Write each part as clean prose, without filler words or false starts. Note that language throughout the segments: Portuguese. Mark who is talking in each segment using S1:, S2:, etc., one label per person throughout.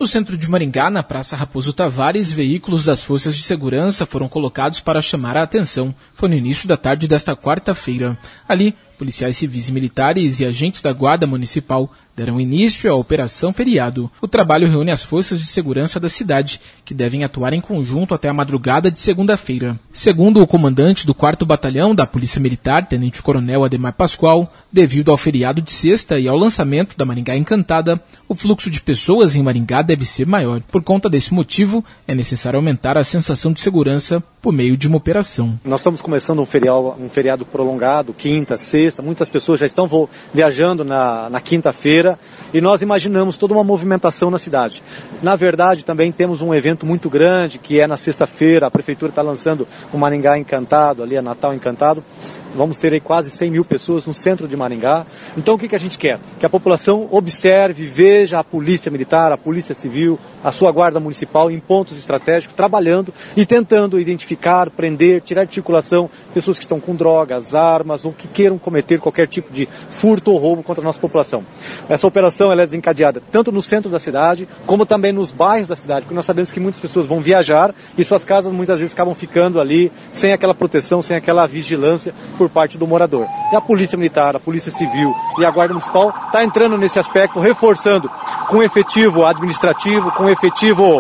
S1: No centro de Maringá, na Praça Raposo Tavares, veículos das forças de segurança foram colocados para chamar a atenção. Foi no início da tarde desta quarta-feira. Ali, policiais civis e militares e agentes da Guarda Municipal deram início à Operação Feriado. O trabalho reúne as forças de segurança da cidade, que devem atuar em conjunto até a madrugada de segunda-feira. Segundo o comandante do 4º Batalhão da Polícia Militar, Tenente-Coronel Ademar Pascoal, devido ao feriado de sexta e ao lançamento da Maringá Encantada, o fluxo de pessoas em Maringá deve ser maior. Por conta desse motivo, é necessário aumentar a sensação de segurança por meio de uma operação.
S2: Nós estamos começando um feriado prolongado, quinta, sexta, muitas pessoas já estão viajando na quinta-feira e nós imaginamos toda uma movimentação na cidade. Na verdade, também temos um evento muito grande, que é na sexta-feira, a Prefeitura está lançando o Maringá Encantado, ali a Natal Encantado. Vamos ter aí quase 100 mil pessoas no centro de Maringá. Então o que a gente quer? Que a população observe, veja a Polícia Militar, a Polícia Civil, a sua Guarda Municipal em pontos estratégicos, trabalhando e tentando identificar, prender, tirar de circulação pessoas que estão com drogas, armas ou que queiram cometer qualquer tipo de furto ou roubo contra a nossa população. Essa operação ela é desencadeada tanto no centro da cidade, como também nos bairros da cidade, porque nós sabemos que muitas pessoas vão viajar e suas casas muitas vezes acabam ficando ali sem aquela proteção, sem aquela vigilância por parte do morador. E a Polícia Militar, a Polícia Civil e a Guarda Municipal está entrando nesse aspecto, reforçando com efetivo administrativo, com efetivo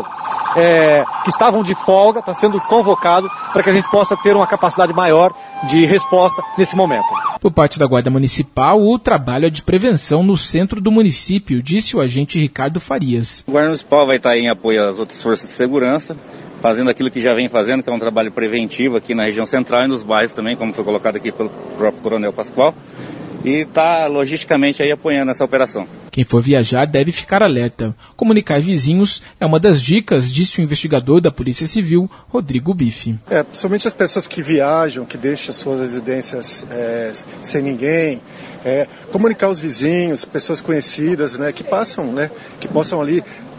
S2: que estavam de folga, está sendo convocado para que a gente possa ter uma capacidade maior de resposta nesse momento.
S1: Por parte da Guarda Municipal, o trabalho é de prevenção no centro do município, disse o agente Ricardo Farias.
S3: O Guarda Municipal vai estar em apoio às outras forças de segurança, fazendo aquilo que já vem fazendo, que é um trabalho preventivo aqui na região central e nos bairros também, como foi colocado aqui pelo próprio Coronel Pascoal, e está logisticamente aí apoiando essa operação.
S1: Quem for viajar deve ficar alerta. Comunicar vizinhos é uma das dicas, disse o investigador da Polícia Civil, Rodrigo Bife.
S4: Principalmente as pessoas que viajam, que deixam suas residências sem ninguém, comunicar aos vizinhos, pessoas conhecidas, que possam ali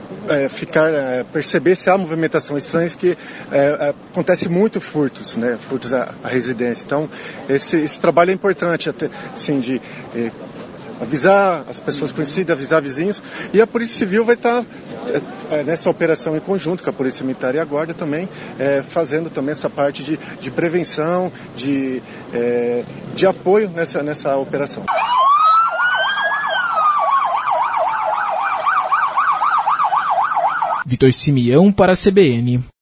S4: perceber se há movimentação estranha, que acontece muito furtos à residência. Então, esse trabalho é importante, assim, de avisar as pessoas conhecidas, avisar vizinhos, e a Polícia Civil vai estar nessa operação em conjunto com a Polícia Militar e a Guarda também, fazendo também essa parte de prevenção, de apoio nessa operação.
S1: Vitor Simeão para a CBN.